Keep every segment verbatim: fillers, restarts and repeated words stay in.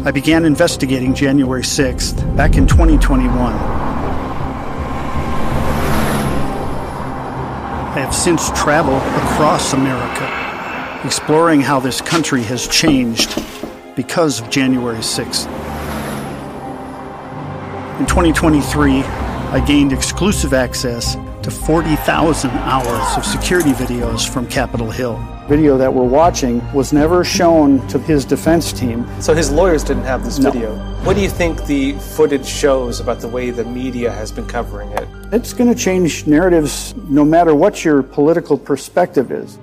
I began investigating January sixth back in twenty twenty-one. I have since traveled across America, exploring how this country has changed because of January sixth. In twenty twenty-three, I gained exclusive access to forty thousand hours of security videos from Capitol Hill. Video that we're watching was never shown to his defense team. So his lawyers didn't have this No. video. What do you think the footage shows about the way the media has been covering it? It's going to change narratives no matter what your political perspective is.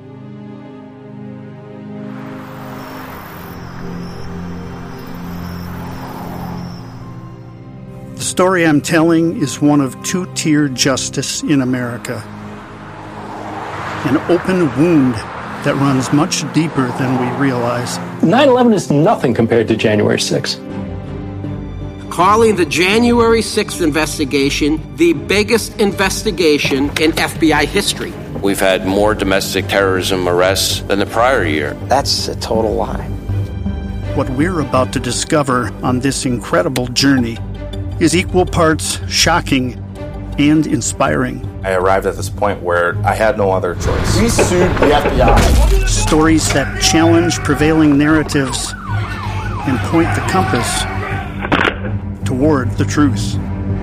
The story I'm telling is one of two-tier justice in America. An open wound that runs much deeper than we realize. nine eleven is nothing compared to January sixth. Calling the January sixth investigation the biggest investigation in F B I history. We've had more domestic terrorism arrests than the prior year. That's a total lie. What we're about to discover on this incredible journey is equal parts shocking and inspiring. I arrived at this point where I had no other choice. We sued the F B I. Stories that challenge prevailing narratives and point the compass toward the truth.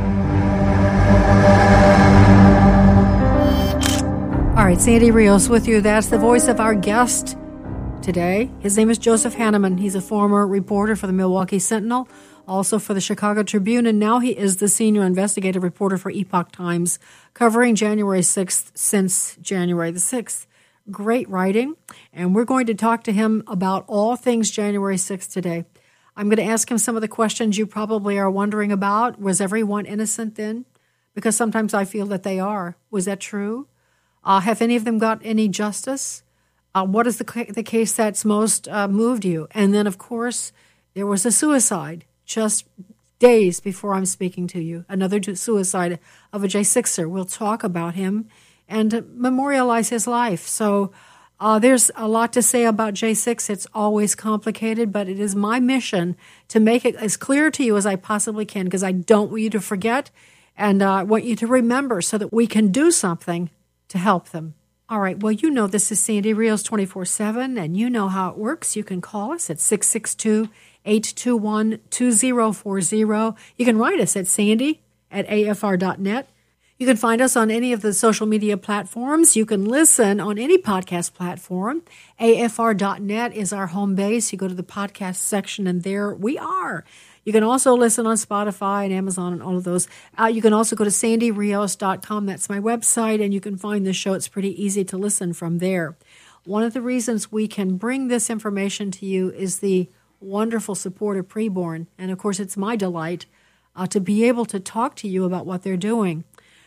All right, Sandy Rios with you. That's the voice of our guest today. His name is Joseph Hanneman. He's a former reporter for the Milwaukee Sentinel, also for the Chicago Tribune, and now he is the senior investigative reporter for Epoch Times, covering January sixth since January the sixth. Great writing, and we're going to talk to him about all things January sixth today. I'm going to ask him some of the questions you probably are wondering about. Was everyone innocent then? Because sometimes I feel that they are. Was that true? Uh, have any of them got any justice? Uh, what is the, the case that's most uh, moved you? And then, of course, there was a suicide just days before I'm speaking to you, another suicide of a J sixer. We'll talk about him and memorialize his life. So uh, there's a lot to say about J six. It's always complicated, but it is my mission to make it as clear to you as I possibly can, because I don't want you to forget, and uh, I want you to remember so that we can do something to help them. All right, well, you know this is Sandy Rios twenty-four seven, and you know how it works. You can call us at six six two, eight two one, two zero four zero. You can write us at sandy at a f r dot net. You can find us on any of the social media platforms. You can listen on any podcast platform. A F R dot net is our home base. You go to the podcast section, and there we are. You can also listen on Spotify and Amazon and all of those. Uh, you can also go to sandy rios dot com. That's my website, and you can find the show. It's pretty easy to listen from there. One of the reasons we can bring this information to you is the wonderful support of Preborn. And, of course, it's my delight uh, to be able to talk to you about what they're doing.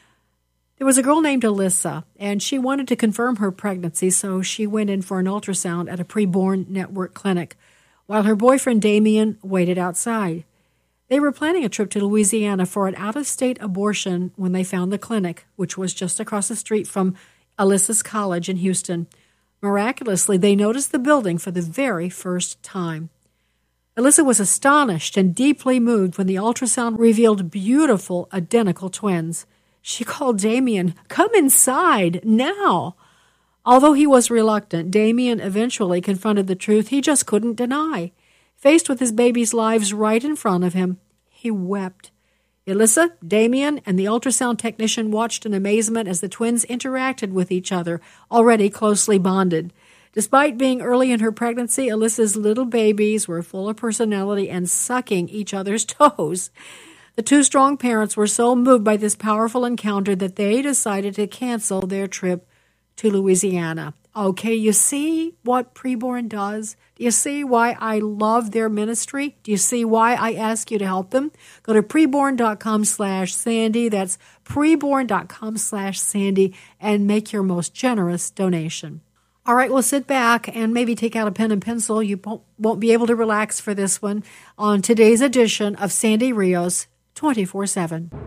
There was a girl named Alyssa, and she wanted to confirm her pregnancy, so she went in for an ultrasound at a Preborn Network clinic, while her boyfriend Damien waited outside. They were planning a trip to Louisiana for an out-of-state abortion when they found the clinic, which was just across the street from Alyssa's college in Houston. Miraculously, they noticed the building for the very first time. Alyssa was astonished and deeply moved when the ultrasound revealed beautiful, identical twins. She called Damien, "Come inside, now!" Although he was reluctant, Damien eventually confronted the truth he just couldn't deny. Faced with his baby's lives right in front of him, he wept. Alyssa, Damien, and the ultrasound technician watched in amazement as the twins interacted with each other, already closely bonded. Despite being early in her pregnancy, Alyssa's little babies were full of personality and sucking each other's toes. The two strong parents were so moved by this powerful encounter that they decided to cancel their trip to Louisiana. Okay, you see what Preborn does? Do you see why I love their ministry? Do you see why I ask you to help them? Go to preborn.com slash Sandy. That's preborn.com slash Sandy, and make your most generous donation. All right, well, sit back and maybe take out a pen and pencil. You won't, won't be able to relax for this one on today's edition of Sandy Rios twenty-four seven.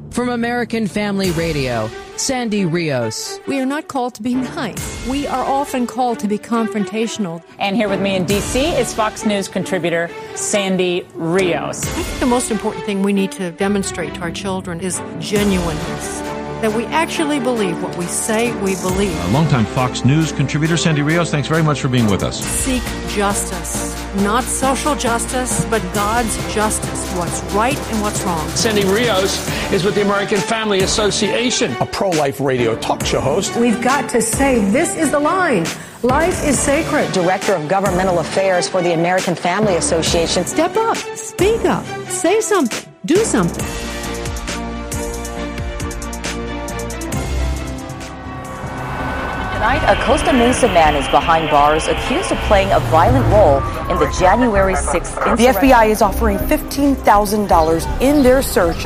From American Family Radio, Sandy Rios. We are not called to be nice. We are often called to be confrontational. And here with me in D C is Fox News contributor Sandy Rios. I think the most important thing we need to demonstrate to our children is genuineness. That we actually believe what we say we believe. A longtime Fox News contributor, Sandy Rios, thanks very much for being with us. Seek justice. Not social justice, but God's justice. What's right and what's wrong. Sandy Rios is with the American Family Association, a pro-life radio talk show host. We've got to say this is the line. Life is sacred. Director of Governmental Affairs for the American Family Association. Step up. Speak up. Say something. Do something. Tonight, a Costa Mesa man is behind bars accused of playing a violent role in the January sixth insurrection. The F B I is offering fifteen thousand dollars in their search.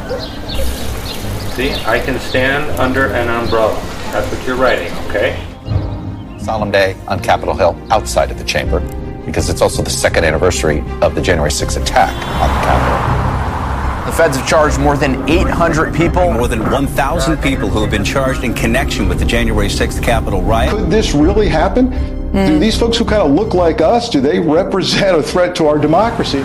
See, I can stand under an umbrella. That's what you're writing, okay? Solemn day on Capitol Hill, outside of the chamber, because it's also the second anniversary of the January sixth attack on the Capitol. The feds have charged more than eight hundred people. More than one thousand people who have been charged in connection with the January sixth Capitol riot. Could this really happen? Mm. Do these folks who kind of look like us, do they represent a threat to our democracy?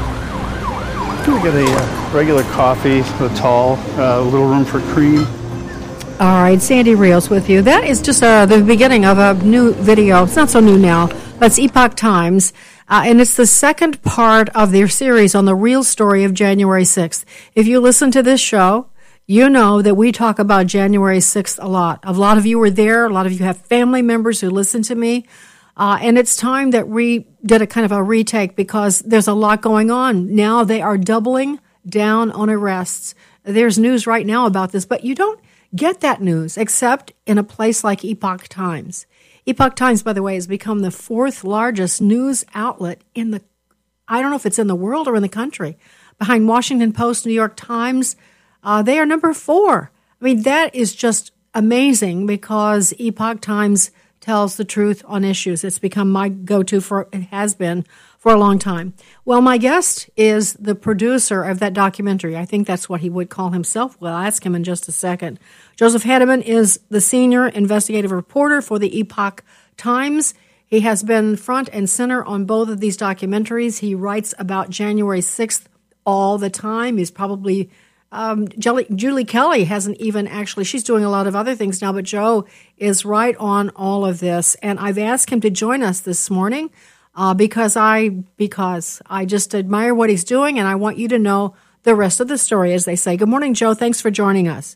Can we get a uh, regular coffee, a tall, a uh, little room for cream? All right, Sandy Rios with you. That is just uh, the beginning of a new video. It's not so new now. That's Epoch Times. Uh, and it's the second part of their series on the real story of January sixth. If you listen to this show, you know that we talk about January sixth a lot. A lot of you were there. A lot of you have family members who listen to me. Uh, and it's time that we did a kind of a retake because there's a lot going on. Now they are doubling down on arrests. There's news right now about this, but you don't get that news except in a place like Epoch Times. Epoch Times, by the way, has become the fourth largest news outlet in the, I don't know if it's in the world or in the country. Behind Washington Post, New York Times, uh, they are number four. I mean, that is just amazing because Epoch Times tells the truth on issues. It's become my go-to for, it has been for a long time. Well, my guest is the producer of that documentary. I think that's what he would call himself. Well, I'll ask him in just a second. Joseph Henneman is the senior investigative reporter for the Epoch Times. He has been front and center on both of these documentaries. He writes about January sixth all the time. He's probably, um, Julie, Julie Kelly hasn't even actually, she's doing a lot of other things now, but Joe is right on all of this. And I've asked him to join us this morning uh, because I, because I just admire what he's doing and I want you to know the rest of the story, as they say. Good morning, Joe. Thanks for joining us.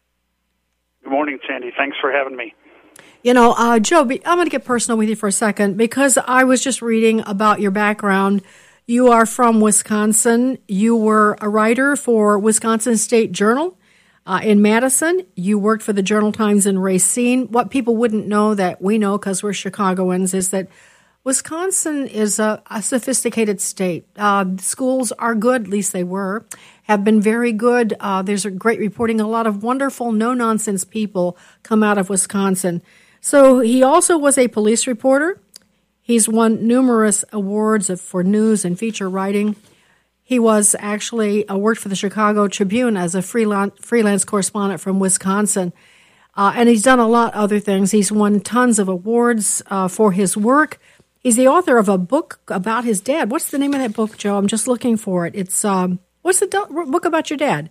Good morning, Sandy. Thanks for having me. You know, uh, Joe, I'm going to get personal with you for a second because I was just reading about your background. You are from Wisconsin. You were a writer for Wisconsin State Journal uh, in Madison. You worked for the Journal-Times in Racine. What people wouldn't know that we know because we're Chicagoans is that Wisconsin is a, a sophisticated state. Uh, schools are good, at least they were, have been very good. Uh, there's a great reporting. A lot of wonderful, no-nonsense people come out of Wisconsin. So he also was a police reporter. He's won numerous awards for news and feature writing. He was actually uh, worked for the Chicago Tribune as a freelance, freelance correspondent from Wisconsin. Uh, and he's done a lot of other things. He's won tons of awards uh, for his work. He's the author of a book about his dad. What's the name of that book, Joe? I'm just looking for it. It's um, what's the do- book about your dad?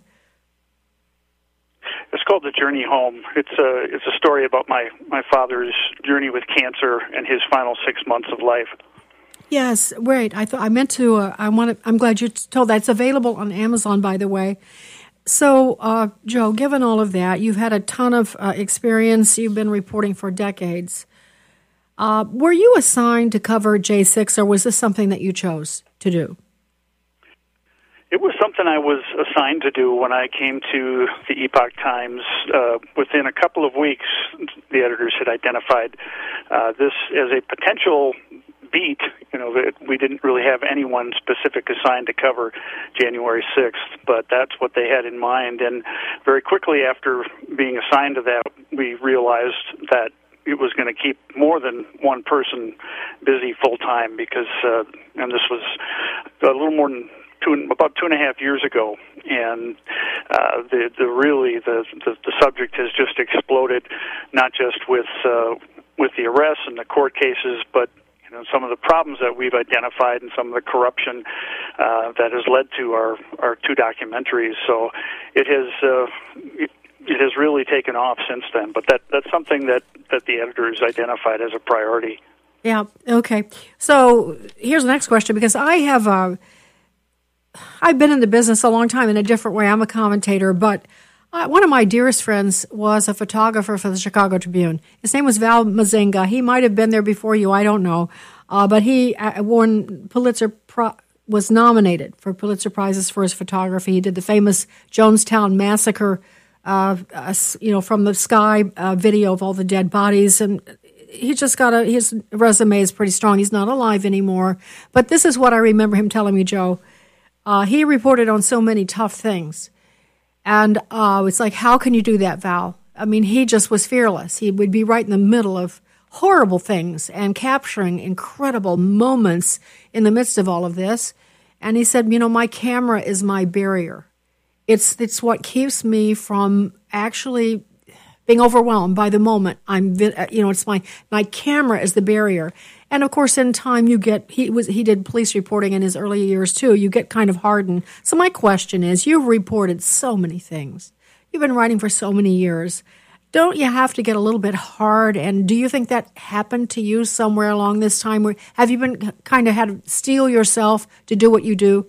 It's called The Journey Home. It's a it's a story about my, my father's journey with cancer and his final six months of life. Yes, right. I thought I meant to. Uh, I want to. I'm glad you told that. It's available on Amazon, by the way. So, uh, Joe, given all of that, you've had a ton of uh, experience. You've been reporting for decades. Uh, were you assigned to cover J six, or was this something that you chose to do? It was something I was assigned to do when I came to the Epoch Times. Uh, within a couple of weeks, the editors had identified uh, this as a potential beat. You know, that we didn't really have anyone specific assigned to cover January sixth, but that's what they had in mind. And very quickly after being assigned to that, we realized that it was going to keep more than one person busy full time because, uh, and this was a little more than two about two and a half years ago, and uh, the the really the, the the subject has just exploded, not just with uh, with the arrests and the court cases, but you know, some of the problems that we've identified and some of the corruption uh, that has led to our our two documentaries. So it has. Uh, it, It has really taken off since then, but that, that's something that, that the editors identified as a priority. Yeah, okay. So here's the next question, because I have, uh, I've been in the business a long time in a different way. I'm a commentator, but uh, one of my dearest friends was a photographer for the Chicago Tribune. His name was Val Mazinga. He might have been there before you, I don't know. Uh, but he uh, won Pulitzer Pro- was nominated for Pulitzer Prizes for his photography. He did the famous Jonestown Massacre Uh, uh, you know, from the sky uh, video of all the dead bodies, and he just got a, his resume is pretty strong. He's not alive anymore, but this is what I remember him telling me, Joe. Uh, he reported on so many tough things, and uh, it's like, how can you do that, Val? I mean, he just was fearless. He would be right in the middle of horrible things and capturing incredible moments in the midst of all of this, and he said, you know, my camera is my barrier. It's it's what keeps me from actually being overwhelmed by the moment. I'm, you know, it's my my camera is the barrier, and of course, in time, you get he was he did police reporting in his early years too. You get kind of hardened. So my question is, you've reported so many things. You've been writing for so many years. Don't you have to get a little bit hard? And do you think that happened to you somewhere along this time? Where have you been kind of had to steel yourself to do what you do?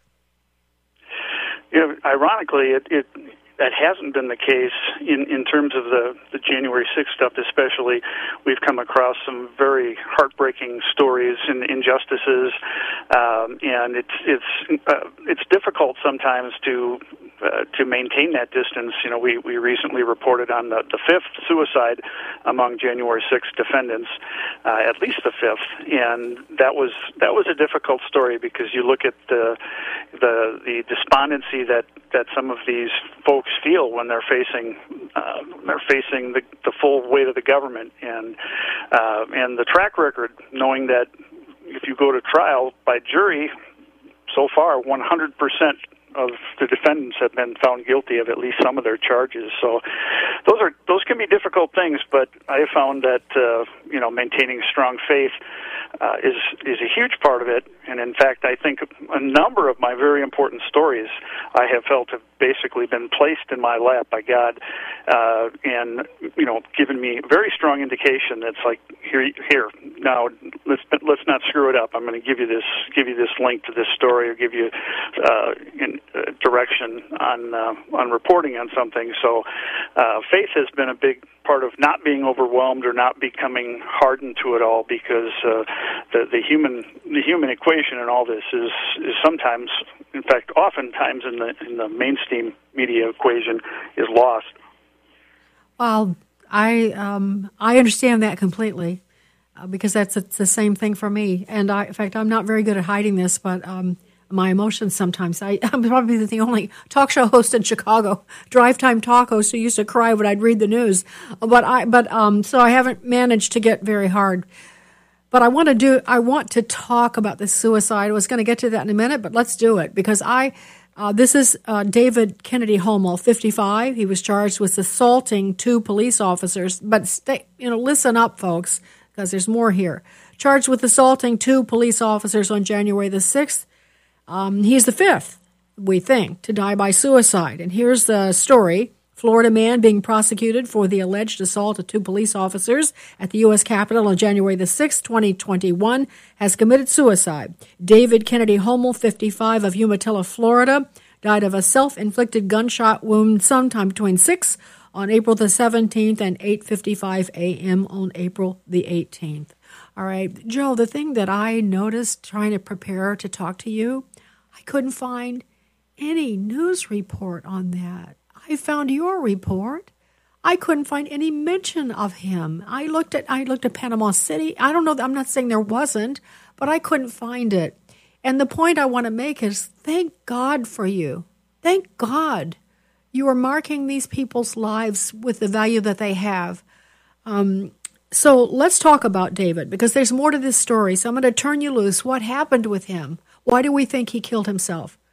You know, ironically, it, it that hasn't been the case in, in terms of the, the January sixth stuff especially. We've come across some very heartbreaking stories and injustices, um, and it's it's uh, it's difficult sometimes to uh, to maintain that distance. You know, we, we recently reported on the, the fifth suicide among January sixth defendants, uh, at least the fifth, and that was that was a difficult story because you look at the the, the despondency that, that some of these folks feel when they're facing uh, they're facing the, the full weight of the government, and uh, and the track record, knowing that if you go to trial by jury, so far one hundred percent of the defendants have been found guilty of at least some of their charges. So those are those can be difficult things, but I have found that uh, you know maintaining strong faith uh, is is a huge part of it. And in fact, I think a number of my very important stories I have felt have basically been placed in my lap by God, uh, and you know, given me a very strong indication that's like, here, here, now let's let's not screw it up. I'm going to give you this give you this link to this story, or give you uh, in, uh, direction on uh, on reporting on something. So, uh, faith has been a big part of not being overwhelmed or not becoming hardened to it all, because uh, the the human the human equation in all this is is sometimes, in fact, oftentimes in the in the mainstream media equation is lost. Well, I um, I understand that completely, uh, because that's it's the same thing for me. And I, in fact, I'm not very good at hiding this, but um, my emotions sometimes. I, I'm probably the only talk show host in Chicago, drive time talk host, who used to cry when I'd read the news. But I, but um, so I haven't managed to get very hard. But I want to do. I want to talk about the suicide. I was going to get to that in a minute, but let's do it, because I. Uh, this is uh, David Kennedy Homel, fifty-five. He was charged with assaulting two police officers. But stay, you know, listen up, folks, because there's more here. Charged with assaulting two police officers on January the sixth. Um, he's the fifth, we think, to die by suicide. And here's the story. Florida man being prosecuted for the alleged assault of two police officers at the U S Capitol on January the sixth, twenty twenty-one, has committed suicide. David Kennedy Homel, fifty-five, of Umatilla, Florida, died of a self-inflicted gunshot wound sometime between six on April the seventeenth and eight fifty-five a.m. on April the eighteenth. All right, Joe, the thing that I noticed trying to prepare to talk to you, I couldn't find any news report on that. I found your report. I couldn't find any mention of him. I looked at I looked at Panama City. I don't know. I'm not saying there wasn't, but I couldn't find it. And the point I want to make is, thank God for you. Thank God you are marking these people's lives with the value that they have. Um, so let's talk about David, because there's more to this story. So I'm going to turn you loose. What happened with him? Why do we think he killed himself?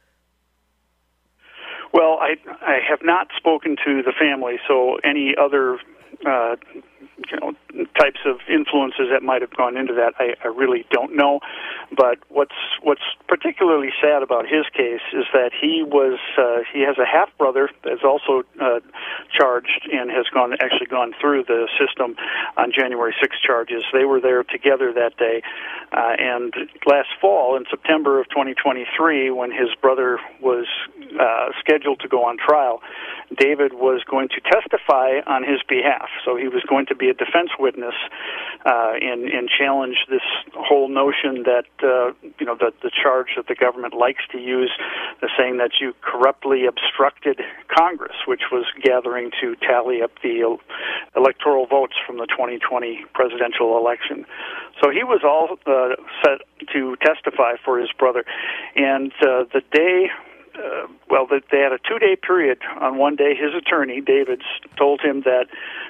Well, I I have not spoken to the family, so any other uh, you know types of influences that might have gone into that, I, I really don't know. But what's what's particularly sad about his case is that he was uh, he has a half brother that's also uh, charged and has gone actually gone through the system on January sixth charges. They were there together that day, uh, and last fall in September of twenty twenty-three, when his brother was uh, scheduled to go on trial, David was going to testify on his behalf. So he was going to be a defense witness uh, and, and challenge this whole notion that uh, you know the, the charge that the government likes to use, the saying that you corruptly obstructed Congress, which was gathering to tally up the electoral votes from the twenty twenty presidential election. So he was all uh, set to testify for his brother, and uh, the day. Uh, well, they had a two-day period. On one day, his attorney, David's, told him that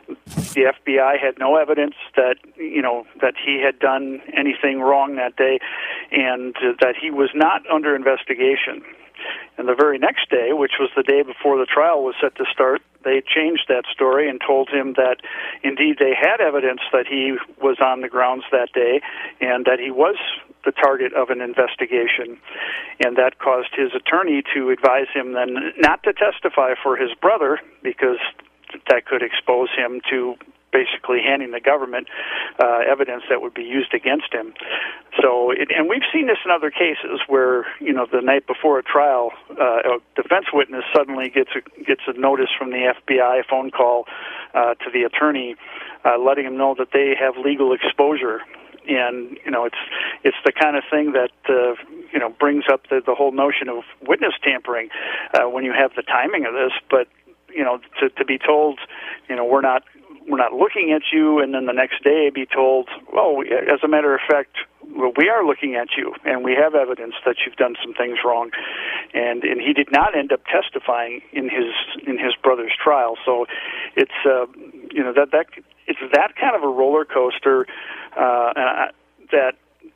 the F B I had no evidence that, you know, that he had done anything wrong that day, and uh, that he was not under investigation. And the very next day, which was the day before the trial was set to start, they changed that story and told him that, indeed, they had evidence that he was on the grounds that day and that he was the target of an investigation. And that caused his attorney to advise him then not to testify for his brother, because that could expose him to basically handing the government uh, evidence that would be used against him. So, it, and we've seen this in other cases where, you know, the night before a trial, uh, a defense witness suddenly gets a, gets a notice from the F B I, a phone call uh, to the attorney, uh, letting him know that they have legal exposure. And, you know, it's it's the kind of thing that, uh, you know, brings up the, the whole notion of witness tampering uh, when you have the timing of this. But, you know, to, to be told, you know, we're not we're not looking at you, and then the next day be told, well, as a matter of fact, well, we are looking at you, and we have evidence that you've done some things wrong. And and he did not end up testifying in his in his brother's trial. So it's uh, you know that that it's that kind of a roller coaster uh, that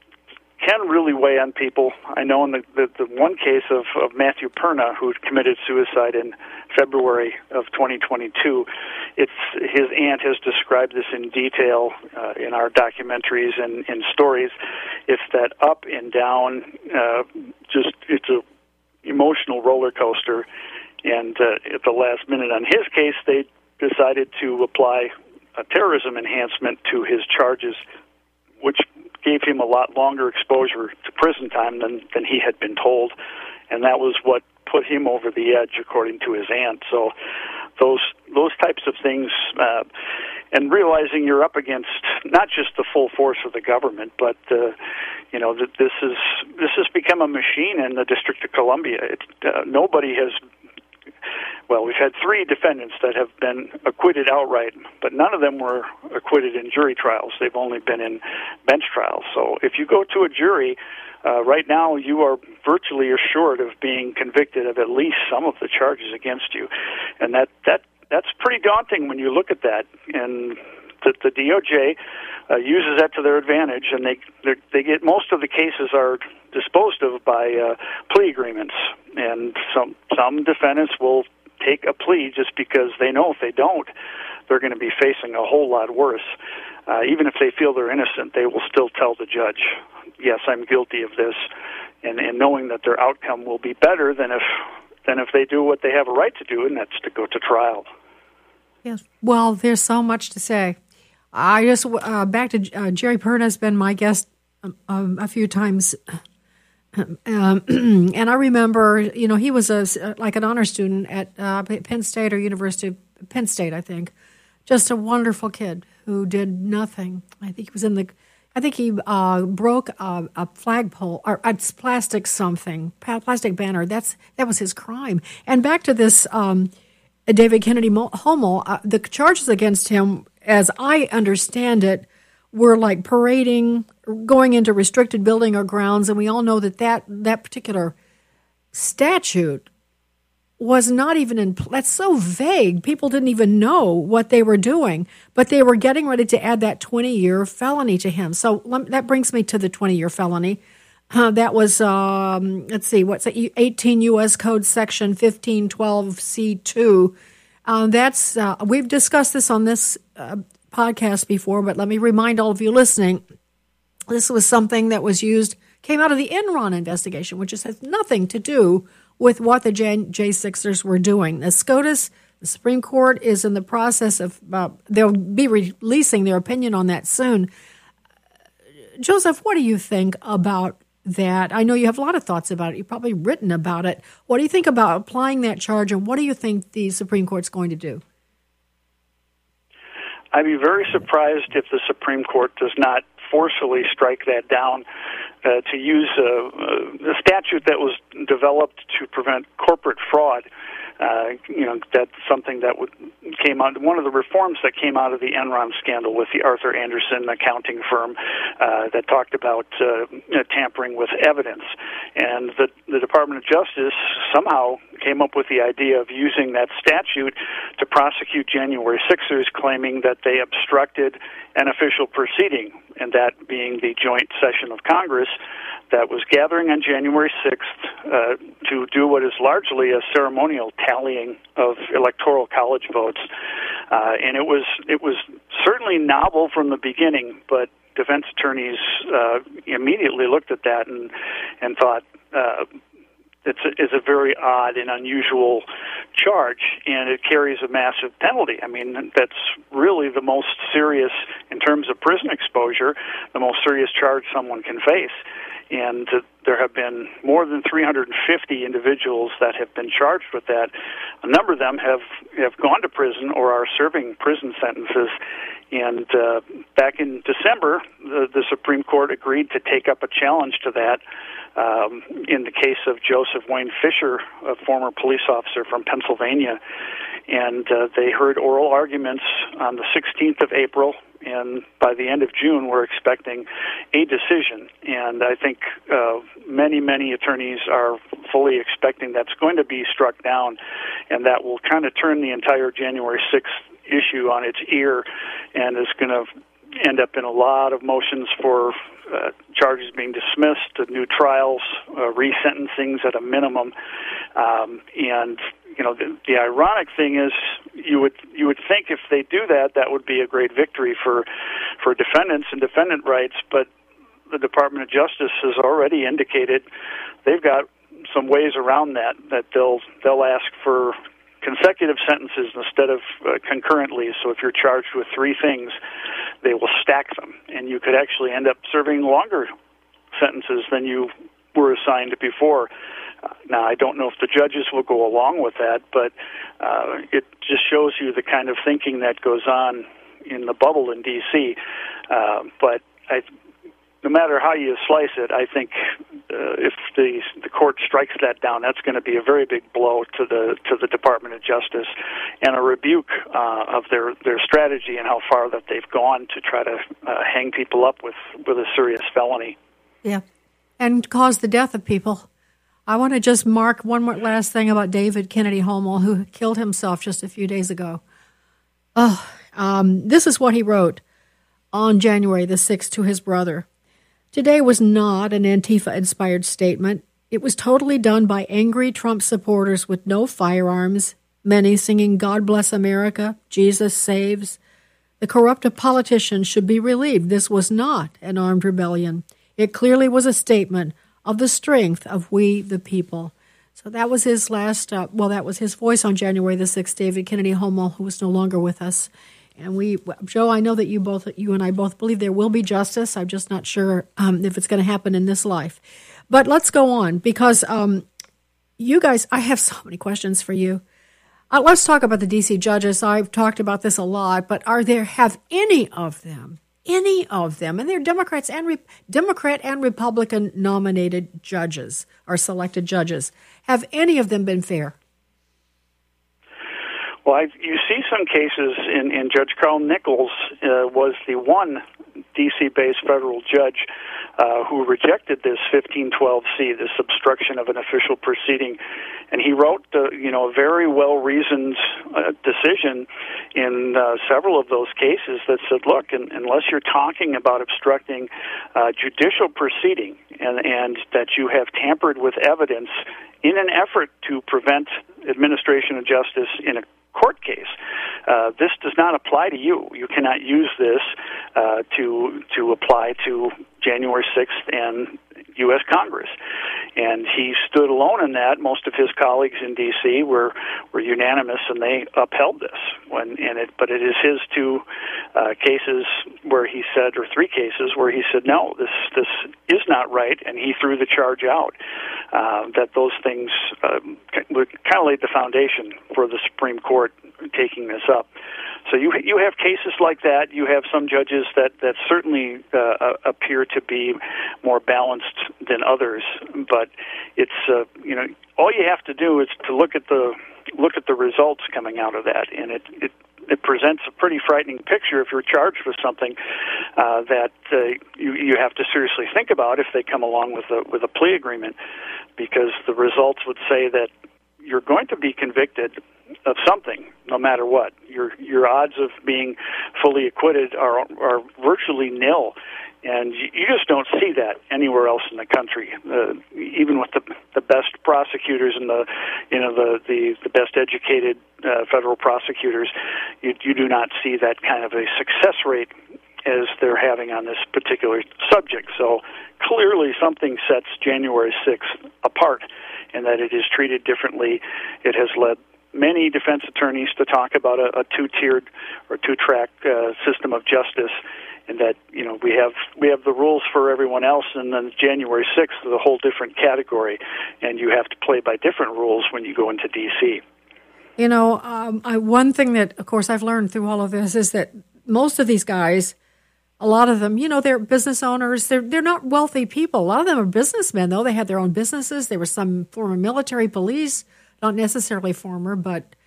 can really weigh on people. I know in the, the, the one case of, of Matthew Perna, who committed suicide in February of twenty twenty-two, it's his aunt has described this in detail uh, in our documentaries and, and stories. It's that up and down, uh, just it's a emotional roller coaster. And uh, at the last minute on his case, they decided to apply a terrorism enhancement to his charges, which gave him a lot longer exposure to prison time than, than he had been told. And that was what put him over the edge, according to his aunt. So those those types of things, uh, and realizing you're up against not just the full force of the government, but uh, you know that this is this has become a machine in the District of Columbia. It, uh, nobody has. Well, we've had three defendants that have been acquitted outright, but none of them were acquitted in jury trials. They've only been in bench trials. So if you go to a jury, uh, right now you are virtually assured of being convicted of at least some of the charges against you. And that, that that's pretty daunting when you look at that. And the, the D O J uh, uses that to their advantage, and they they get most of the cases are disposed of by uh, plea agreements. And some some defendants will take a plea just because they know if they don't, they're going to be facing a whole lot worse. Uh, even if they feel they're innocent, they will still tell the judge, yes, I'm guilty of this, and, and knowing that their outcome will be better than if than if they do what they have a right to do, and that's to go to trial. Yes. Well, there's so much to say. I just, uh, back to uh, Jerry Perna has been my guest um, a few times. Um, and I remember, you know, he was a like an honor student at uh, Penn State or University of Penn State, I think. Just a wonderful kid who did nothing. I think he was in the, I think he uh, broke a, a flagpole or a plastic something, plastic banner. That's that was his crime. And back to this, um, David Kennedy Homo, uh, the charges against him, as I understand it, were like parading, going into restricted building or grounds, and we all know that that, that particular statute was not even in, that's so vague. People didn't even know what they were doing, but they were getting ready to add that twenty-year felony to him. So that brings me to the twenty-year felony. Uh, that was, um, let's see, what's it, eighteen U S Code Section fifteen twelve C two. Uh, that's uh, we've discussed this on this uh, podcast before, but let me remind all of you listening, this was something that was used, came out of the Enron investigation, which has nothing to do with what the J sixers were doing. The SCOTUS, the Supreme Court, is in the process of, uh, they'll be releasing their opinion on that soon. Joseph, what do you think about that? I know you have a lot of thoughts about it. You've probably written about it. What do you think about applying that charge, and what do you think the Supreme Court's going to do? I'd be very surprised if the Supreme Court does not forcefully strike that down. Uh, to use a, a statute that was developed to prevent corporate fraud. Uh, you know, that's something that would, came out, one of the reforms that came out of the Enron scandal with the Arthur Andersen accounting firm uh, that talked about uh, tampering with evidence. And the, the Department of Justice somehow came up with the idea of using that statute to prosecute January sixers, claiming that they obstructed an official proceeding, and that being the joint session of Congress that was gathering on January sixth uh, to do what is largely a ceremonial tallying of electoral college votes. Uh, and it was it was certainly novel from the beginning, but defense attorneys uh, immediately looked at that and and thought uh, it's a, it's a very odd and unusual charge, and it carries a massive penalty. I mean, that's really the most serious, in terms of prison exposure, the most serious charge someone can face. And uh, there have been more than three hundred fifty individuals that have been charged with that. A number of them have, have gone to prison or are serving prison sentences. And uh, back in December, the, the Supreme Court agreed to take up a challenge to that um, in the case of Joseph Wayne Fisher, a former police officer from Pennsylvania. And uh, they heard oral arguments on the sixteenth of April, and by the end of June, we're expecting a decision. And I think uh, many, many attorneys are fully expecting that's going to be struck down, and that will kind of turn the entire January sixth issue on its ear, and is going to end up in a lot of motions for uh, charges being dismissed, new trials, uh, resentencings at a minimum, um, and you know, the, the ironic thing is, you would you would think if they do that, that would be a great victory for for defendants and defendant rights. But the Department of Justice has already indicated they've got some ways around that. That they'll they'll ask for consecutive sentences instead of uh, concurrently. So if you're charged with three things, they will stack them, and you could actually end up serving longer sentences than you were assigned before. Now, I don't know if the judges will go along with that, but uh, it just shows you the kind of thinking that goes on in the bubble in D C Uh, but I, no matter how you slice it, I think uh, if the the court strikes that down, that's going to be a very big blow to the to the Department of Justice, and a rebuke uh, of their, their strategy and how far that they've gone to try to uh, hang people up with, with a serious felony. Yeah, and cause the death of people. I want to just mark one more last thing about David Kennedy Hommel, who killed himself just a few days ago. Oh, um, this is what he wrote on January the sixth to his brother. Today was not an Antifa-inspired statement. It was totally done by angry Trump supporters with no firearms, many singing God Bless America, Jesus Saves. The corrupt politicians should be relieved. This was not an armed rebellion. It clearly was a statement of the strength of we the people. So that was his last, uh, well, that was his voice on January the sixth, David Kennedy Hommel, who is no longer with us. And we, Joe, I know that you both, you and I both believe there will be justice. I'm just not sure um, if it's going to happen in this life. But let's go on, because um, you guys, I have so many questions for you. Uh, let's talk about the D C judges. I've talked about this a lot, but are there, have any of them, any of them, and they're Democrats and Re- Democrat and Republican nominated judges or selected judges, have any of them been fair? Well, I've, you see some cases, in, in Judge Carl Nichols uh, was the one D C-based federal judge uh, who rejected this fifteen twelve C, this obstruction of an official proceeding, and he wrote, uh, you know, a very well-reasoned uh, decision in uh, several of those cases that said, look, in, unless you're talking about obstructing uh, judicial proceeding and, and that you have tampered with evidence in an effort to prevent administration of justice in a court case, uh, this does not apply to you. You cannot use this uh, to to apply to January sixth and U S Congress. And he stood alone in that. Most of his colleagues in D C were, were unanimous, and they upheld this. When and it, but it is his two uh, cases where he said, or three cases where he said, no, this this is not right, and he threw the charge out. Uh, that those things uh, kind of laid the foundation for the Supreme Court taking this up. So you you have cases like that. You have some judges that that certainly uh, appear to be more balanced than others. But it's uh, you know all you have to do is to look at the look at the results coming out of that, and it it, it presents a pretty frightening picture if you're charged with something uh, that uh, you you have to seriously think about if they come along with a with a plea agreement, because the results would say that you're going to be convicted of something, no matter what. Your your odds of being fully acquitted are are virtually nil, and you, you just don't see that anywhere else in the country. Uh, even with the the best prosecutors and the you know the the, the best educated uh, federal prosecutors, you you do not see that kind of a success rate as they're having on this particular subject. So clearly something sets January sixth apart, and that it is treated differently. It has led many defense attorneys to talk about a, a two-tiered or two-track uh, system of justice, and that you know we have we have the rules for everyone else, and then January sixth is a whole different category, and you have to play by different rules when you go into D C. You know, um, I, one thing that, of course, I've learned through all of this is that most of these guys, a lot of them, you know, they're business owners. They're they're not wealthy people. A lot of them are businessmen, though. They had their own businesses. They were some former military, police, not necessarily former, but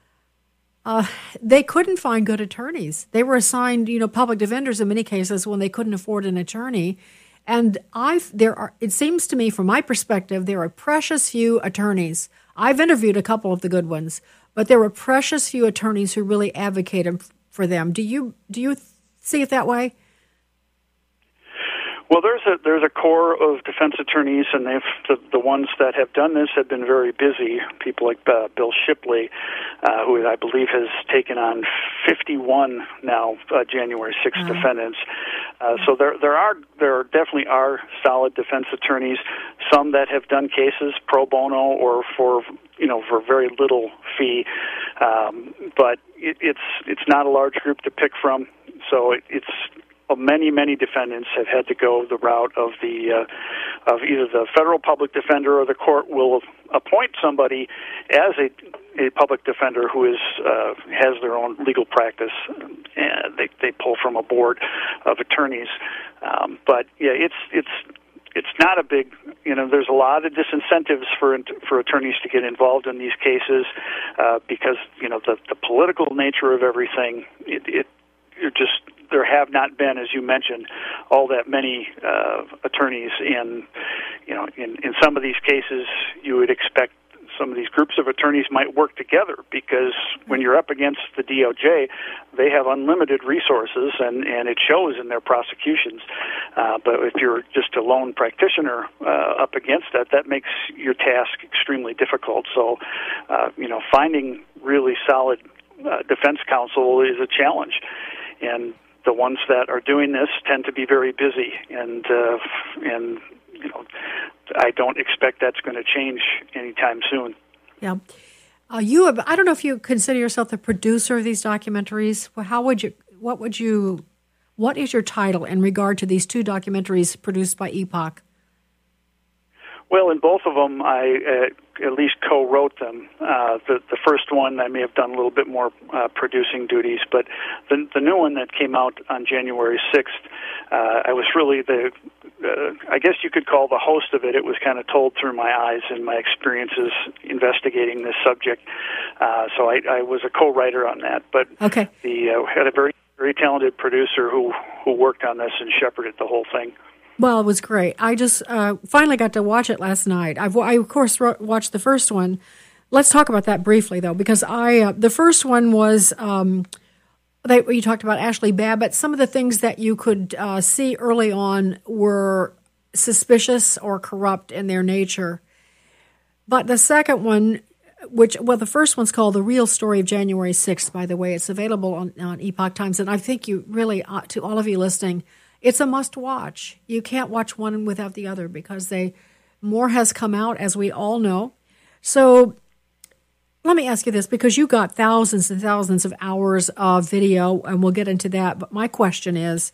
uh, they couldn't find good attorneys. They were assigned, you know, public defenders in many cases when they couldn't afford an attorney. And I've there are. It seems to me, from my perspective, there are precious few attorneys. I've interviewed a couple of the good ones, but there are precious few attorneys who really advocate for them. Do you do you see it that way? Well, there's a there's a core of defense attorneys, and they've the, the ones that have done this have been very busy. People like uh, Bill Shipley, uh, who I believe has taken on fifty-one now uh, January sixth mm-hmm. defendants. Uh, so there there are there definitely are solid defense attorneys. Some that have done cases pro bono or for you know for very little fee, um, but it, it's it's not a large group to pick from. So it, it's. Many, many defendants have had to go the route of the uh, of either the federal public defender or the court will appoint somebody as a, a public defender who is uh, has their own legal practice, and they they pull from a board of attorneys. Um, but yeah, it's it's. It's not a big, you know, there's a lot of disincentives for for attorneys to get involved in these cases uh, because, you know, the, the political nature of everything, it, it you're just, there have not been, as you mentioned, all that many uh, attorneys in, you know, in, in some of these cases you would expect some of these groups of attorneys might work together because when you're up against the D O J, they have unlimited resources, and, and it shows in their prosecutions. Uh, but if you're just a lone practitioner uh, up against that, that makes your task extremely difficult. So, uh, you know, finding really solid uh, defense counsel is a challenge. And the ones that are doing this tend to be very busy, and uh, and you know, I don't expect that's going to change anytime soon. Yeah, uh, you have. I don't know if you consider yourself the producer of these documentaries. How would you? What would you? What is your title in regard to these two documentaries produced by Epoch? Well, in both of them, I uh, at least co-wrote them. Uh, the the first one I may have done a little bit more uh, producing duties, but the the new one that came out on January sixth, uh, I was really the uh, I guess you could call the host of it. It was kind of told through my eyes and my experiences investigating this subject. Uh, so I, I was a co-writer on that, but okay. the uh, had a very very talented producer who who worked on this and shepherded the whole thing. Well, it was great. I just uh, finally got to watch it last night. I've, I, of course, watched the first one. Let's talk about that briefly, though, because I uh, the first one was, um, they, you talked about Ashley Babbitt. Some of the things that you could uh, see early on were suspicious or corrupt in their nature. But the second one, which, well, the first one's called The Real Story of January sixth, by the way. It's available on, on Epoch Times, and I think you really, uh, to all of you listening, it's a must-watch. You can't watch one without the other because they more has come out, as we all know. So let me ask you this, because you got thousands and thousands of hours of video, and we'll get into that. But my question is,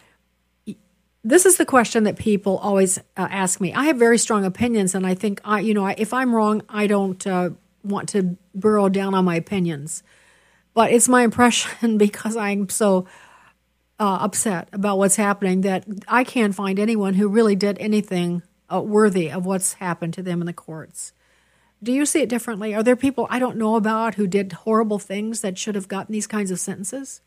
this is the question that people always uh, ask me. I have very strong opinions, and I think, I, you know, if I'm wrong, I don't uh, want to burrow down on my opinions. But it's my impression, because I'm so Uh, upset about what's happening, that I can't find anyone who really did anything uh, worthy of what's happened to them in the courts. Do you see it differently? Are there people I don't know about who did horrible things that should have gotten these kinds of sentences?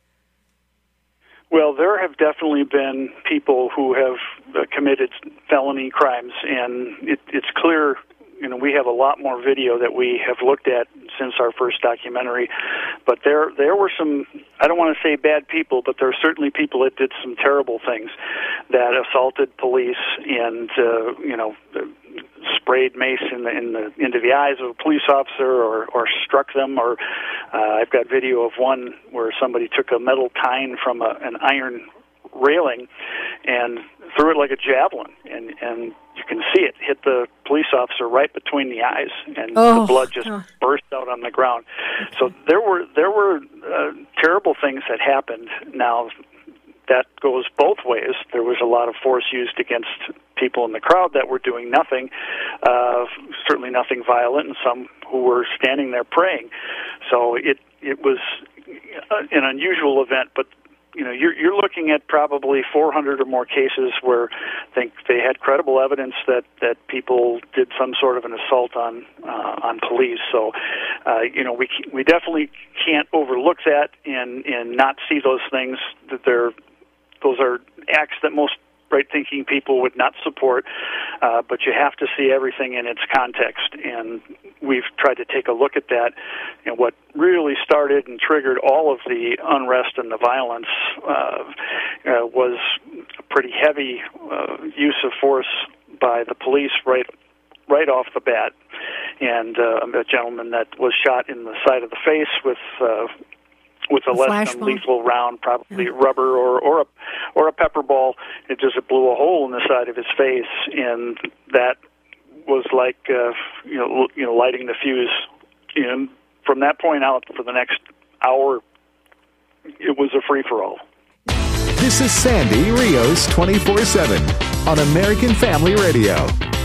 Well, there have definitely been people who have uh, committed felony crimes, and it, it's clear. You know, we have a lot more video that we have looked at since our first documentary, but there there were some, I don't want to say bad people, but there are certainly people that did some terrible things, that assaulted police and, uh, you know, sprayed mace in the, in the, into the eyes of a police officer, or, or struck them, or uh, I've got video of one where somebody took a metal tine from a, an iron railing and threw it like a javelin, and, and you can see it hit the police officer right between the eyes, and oh, the blood just God. burst out on the ground. So there were there were uh, terrible things that happened. Now, that goes both ways. There was a lot of force used against people in the crowd that were doing nothing, uh, certainly nothing violent, and some who were standing there praying. So it it was an unusual event, but you know, you're, you're looking at probably four hundred or more cases where I think they had credible evidence that, that people did some sort of an assault on uh, on police. So, uh, you know, we we definitely can't overlook that and, and not see those things. That they're those are acts that most right-thinking people would not support, uh, but you have to see everything in its context, and we've tried to take a look at that. And what really started and triggered all of the unrest and the violence uh, uh, was a pretty heavy uh, use of force by the police right right off the bat, and uh, a gentleman that was shot in the side of the face with uh, with a, a less than lethal round, probably yeah. rubber or or a or a pepper ball. It just blew a hole in the side of his face, and that was like uh, you know you know lighting the fuse. And from that point out, for the next hour, it was a free for all. This is Sandy Rios twenty-four seven on American Family Radio.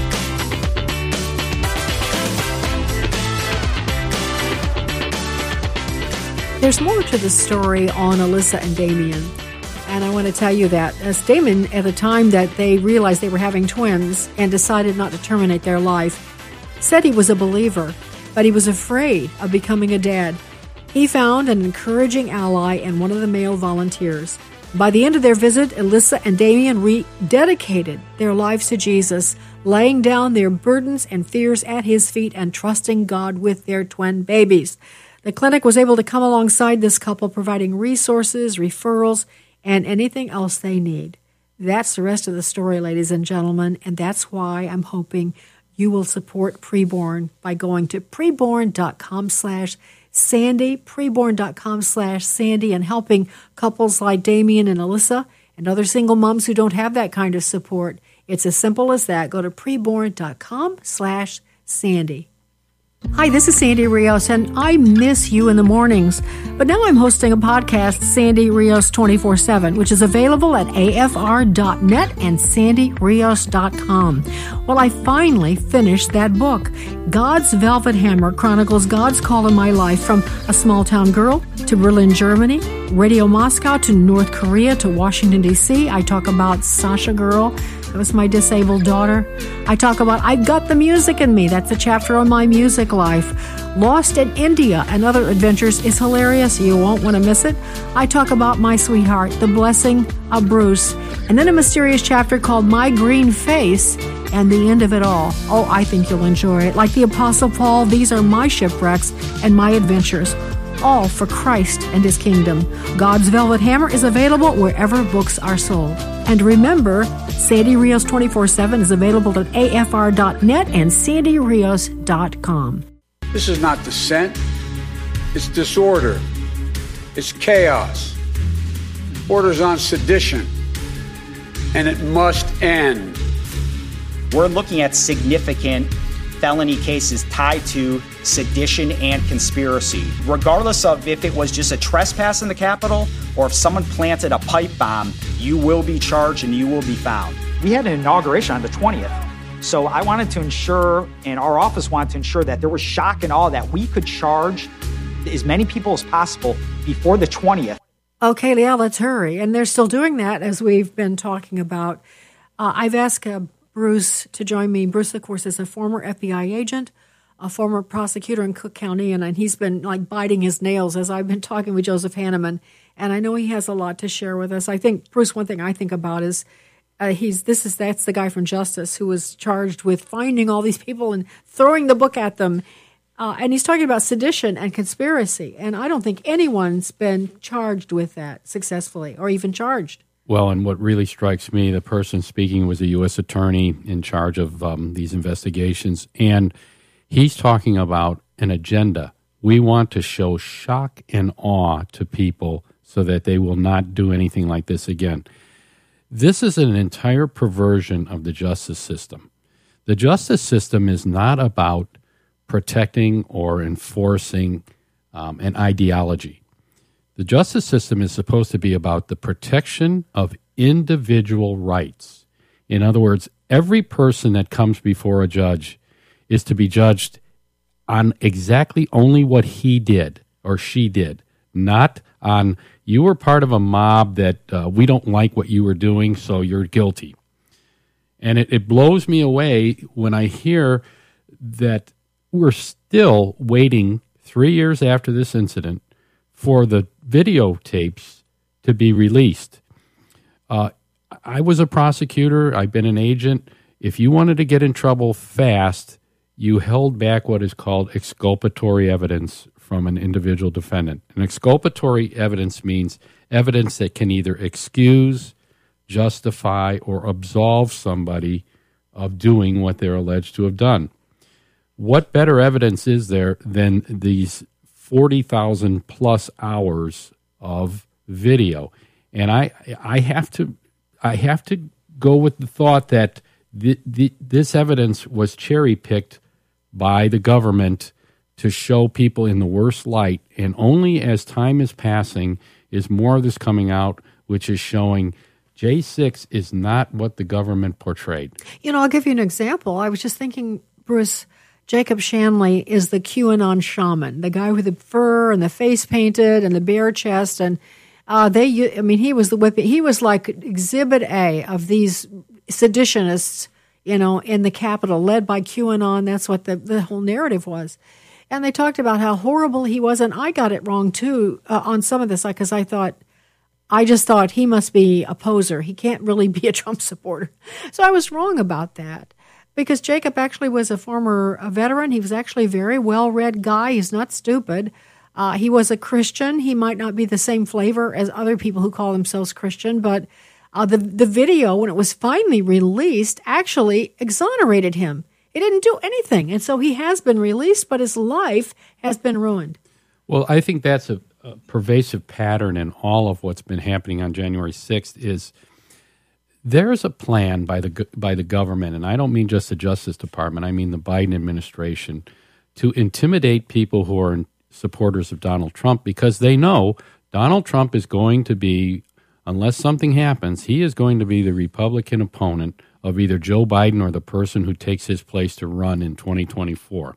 There's more to the story on Alyssa and Damien, and I want to tell you that as Damien, at the time that they realized they were having twins and decided not to terminate their life, said he was a believer, but he was afraid of becoming a dad. He found an encouraging ally in one of the male volunteers. By the end of their visit, Alyssa and Damien rededicated their lives to Jesus, laying down their burdens and fears at his feet and trusting God with their twin babies. The clinic was able to come alongside this couple, providing resources, referrals, and anything else they need. That's the rest of the story, ladies and gentlemen, and that's why I'm hoping you will support Preborn by going to preborn.com slash Sandy, preborn.com slash Sandy, and helping couples like Damien and Alyssa and other single moms who don't have that kind of support. It's as simple as that. Go to preborn.com slash Sandy. Hi, this is Sandy Rios, and I miss you in the mornings. But now I'm hosting a podcast, Sandy Rios twenty-four seven, which is available at A F R dot net and Sandy Rios dot com. Well, I finally finished that book. God's Velvet Hammer chronicles God's call in my life from a small-town girl to Berlin, Germany, Radio Moscow to North Korea to Washington, D C I talk about Sasha Girl. That was my disabled daughter. I talk about I've Got the Music in Me. That's a chapter on my music life. Lost in India and Other Adventures is hilarious. You won't want to miss it. I talk about My Sweetheart, The Blessing of Bruce. And then a mysterious chapter called My Green Face and the End of It All. Oh, I think you'll enjoy it. Like the Apostle Paul, these are my shipwrecks and my adventures. All for Christ and His kingdom. God's Velvet Hammer is available wherever books are sold. And remember, Sandy Rios twenty-four seven is available at A F R dot net and Sandy Rios dot com. This is not dissent. It's disorder. It's chaos. Orders on sedition. And it must end. We're looking at significant felony cases tied to sedition and conspiracy. Regardless of if it was just a trespass in the Capitol or if someone planted a pipe bomb, you will be charged and you will be found. We had an inauguration on the twentieth. So I wanted to ensure, and our office wanted to ensure that there was shock and awe that we could charge as many people as possible before the twentieth. Okay, yeah, let's hurry. And they're still doing that, as we've been talking about. Uh, I've asked uh, Bruce to join me. Bruce, of course, is a former F B I agent, a former prosecutor in Cook County, and, and he's been like biting his nails as I've been talking with Joseph Hanneman. And I know he has a lot to share with us. I think, Bruce, one thing I think about is uh, he's this is that's the guy from Justice who was charged with finding all these people and throwing the book at them. Uh, and he's talking about sedition and conspiracy. And I don't think anyone's been charged with that successfully or even charged. Well, and what really strikes me, the person speaking was a U S attorney in charge of um, these investigations. And he's talking about an agenda. We want to show shock and awe to people so that they will not do anything like this again. This is an entire perversion of the justice system. The justice system is not about protecting or enforcing um, an ideology. The justice system is supposed to be about the protection of individual rights. In other words, every person that comes before a judge is to be judged on exactly only what he did or she did, not on you were part of a mob that uh, we don't like what you were doing, so you're guilty. And it, it blows me away when I hear that we're still waiting three years after this incident for the videotapes to be released. Uh, I was a prosecutor. I've been an agent. If you wanted to get in trouble fast, you held back what is called exculpatory evidence from an individual defendant. And exculpatory evidence means evidence that can either excuse, justify, or absolve somebody of doing what they're alleged to have done. What better evidence is there than these forty thousand plus hours of video? And I I have to I have to go with the thought that the, the, this evidence was cherry-picked by the government to show people in the worst light, and only as time is passing is more of this coming out, which is showing J six is not what the government portrayed. You know, I'll give you an example. I was just thinking, Bruce, Jacob Shanley is the QAnon shaman, the guy with the fur and the face painted and the bare chest, and uh, they. I mean, he was the whip. He was like Exhibit A of these seditionists, you know, in the Capitol, led by QAnon. That's what the the whole narrative was. And they talked about how horrible he was, and I got it wrong too uh, on some of this, because I thought. I just thought he must be a poser. He can't really be a Trump supporter. So I was wrong about that, because Jacob actually was a former a veteran. He was actually a very well-read guy. He's not stupid. Uh, he was a Christian. He might not be the same flavor as other people who call themselves Christian, but uh, the, the video, when it was finally released, actually exonerated him. It didn't do anything, and so he has been released, but his life has been ruined. Well, I think that's a A pervasive pattern in all of what's been happening on January sixth is there is a plan by the by the government, and I don't mean just the Justice Department, I mean the Biden administration, to intimidate people who are supporters of Donald Trump, because they know Donald Trump is going to be, unless something happens, he is going to be the Republican opponent of either Joe Biden or the person who takes his place to run in twenty twenty-four.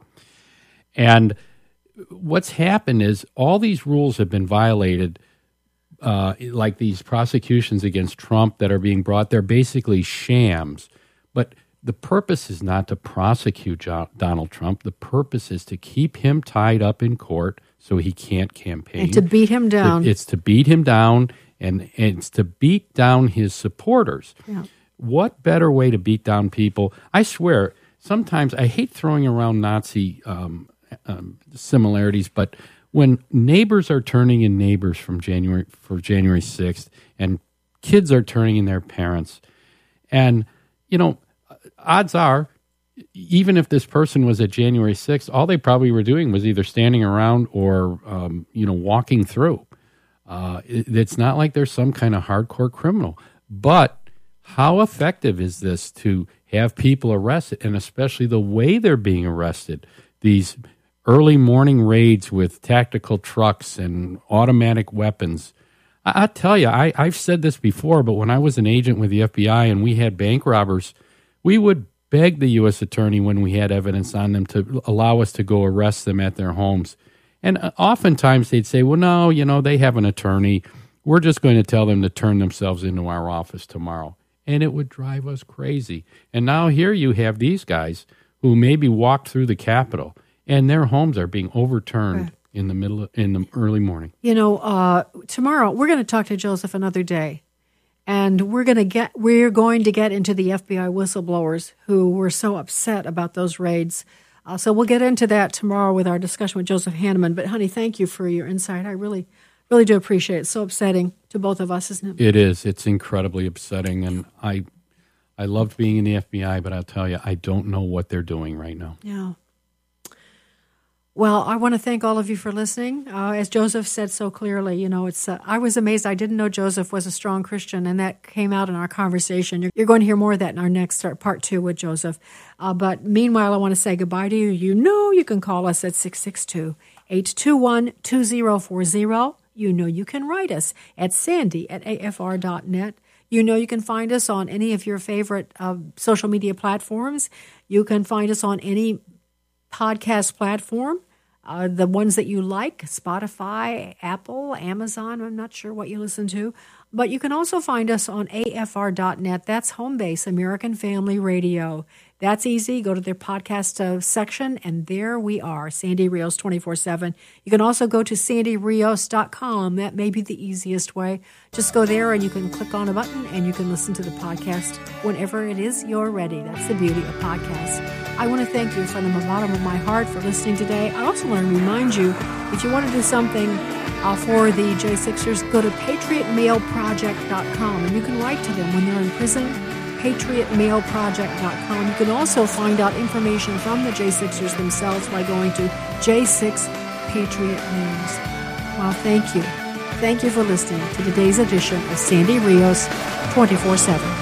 And what's happened is all these rules have been violated, uh, like these prosecutions against Trump that are being brought. They're basically shams. But the purpose is not to prosecute jo- Donald Trump. The purpose is to keep him tied up in court so he can't campaign. And to beat him down. It's to beat him down, and, and it's to beat down his supporters. Yeah. What better way to beat down people? I swear, sometimes I hate throwing around Nazi um, um, similarities, but when neighbors are turning in neighbors from January for January sixth, and kids are turning in their parents, and, you know, odds are, even if this person was at January sixth, all they probably were doing was either standing around or, um, you know, walking through. Uh, it, it's not like they're some kind of hardcore criminal. But how effective is this to have people arrested, and especially the way they're being arrested? These early morning raids with tactical trucks and automatic weapons. I, I tell you, I, I've said this before, but when I was an agent with the F B I and we had bank robbers, we would beg the U S attorney when we had evidence on them to allow us to go arrest them at their homes. And oftentimes they'd say, well, no, you know, they have an attorney. We're just going to tell them to turn themselves into our office tomorrow. And it would drive us crazy. And now here you have these guys who maybe walked through the Capitol, and their homes are being overturned right. in the middle of, in the early morning. You know, uh, tomorrow we're going to talk to Joseph another day, and we're going to get we're going to get into the F B I whistleblowers who were so upset about those raids. Uh, so we'll get into that tomorrow with our discussion with Joseph Hanneman. But honey, thank you for your insight. I really. Really do appreciate it. It's so upsetting to both of us, isn't it? It is. It's incredibly upsetting. And I I loved being in the F B I, but I'll tell you, I don't know what they're doing right now. Yeah. Well, I want to thank all of you for listening. Uh, as Joseph said so clearly, you know, it's. Uh, I was amazed. I didn't know Joseph was a strong Christian, and that came out in our conversation. You're, you're going to hear more of that in our next part two with Joseph. Uh, but meanwhile, I want to say goodbye to you. You know you can call us at six six two, eight two one, two zero four zero. You know you can write us at sandy at a f r dot net. You know you can find us on any of your favorite uh, social media platforms. You can find us on any podcast platform, uh, the ones that you like, Spotify, Apple, Amazon. I'm not sure what you listen to. But you can also find us on a f r dot net. That's home base, American Family Radio. That's easy. Go to their podcast uh, section, and there we are, Sandy Rios twenty-four seven. You can also go to sandy rios dot com. That may be the easiest way. Just go there, and you can click on a button, and you can listen to the podcast whenever it is you're ready. That's the beauty of podcasts. I want to thank you from the bottom of my heart for listening today. I also want to remind you, if you want to do something uh, for the J Sixers, go to patriot mail project dot com, and you can write to them when they're in prison. patriot mail project dot com. You can also find out information from the J Sixers themselves by going to J six Patriot News. Well, thank you. Thank you for listening to today's edition of Sandy Rios twenty-four seven.